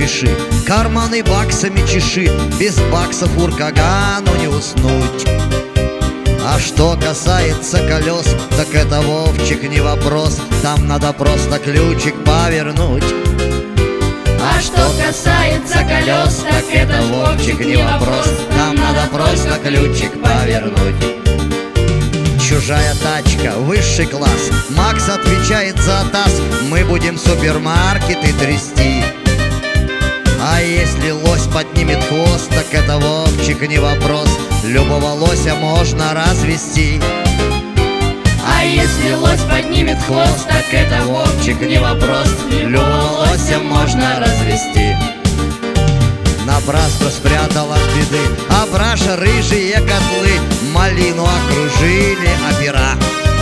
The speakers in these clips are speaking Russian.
спеши, карманы баксами чеши, без баксов уркагану не уснуть. А что касается колес, так это, Вовчик, не вопрос, там надо просто ключик повернуть. А что касается колес, так это, Вовчик, не вопрос, там надо просто ключик повернуть. Чужая тачка, высший класс, Макс отвечает за таз, мы будем супермаркеты трясти. А если лось поднимет хвост, так это, Вовчик, не вопрос, любого лося можно развести. А если лось поднимет хвост, так это, Вовчик, не вопрос, любого лося можно развести. Напрасно спрятал от беды Абраша рыжие котлы, малину окружили опера.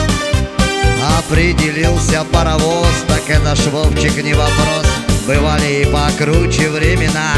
Определился паровоз, так это ж, Вовчик, не вопрос, бывали и покруче времена.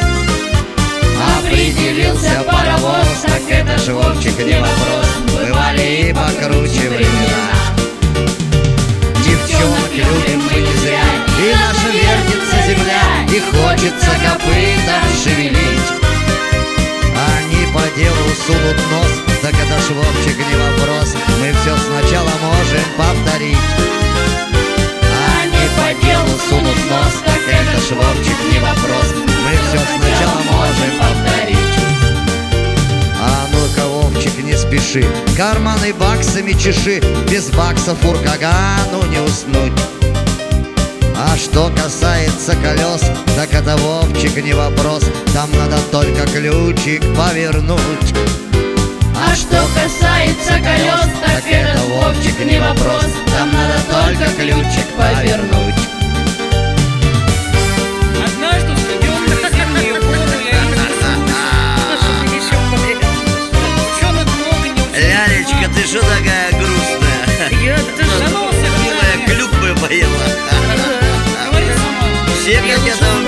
Определился паровоз, так это ж, Вовчик, не вопрос, бывали и покруче времена. Девчонок любим мы не зря, и наша вертится земля, и хочется копытом шевелить. Они по делу сунут нос, так это ж, Вовчик, не вопрос, мы все сначала можем повторить. Они по делу сунут нос, так это ж, Вовчик, не вопрос, мы все сначала можем повторить. А ну-ка, Вовчик, не спеши, карманы баксами чеши, без баксов уркагану не уснуть. А что касается колес, так это, Вовчик, не вопрос, там надо только ключик повернуть. А что касается колес, так это, Вовчик, не вопрос, там надо только ключик повернуть. Однажды в студеную зимнюю воду я девчонок много не учил. Лялечка, ты что такая грустная? Я дождался, Милая, клюквы поела. говори сама. Все как это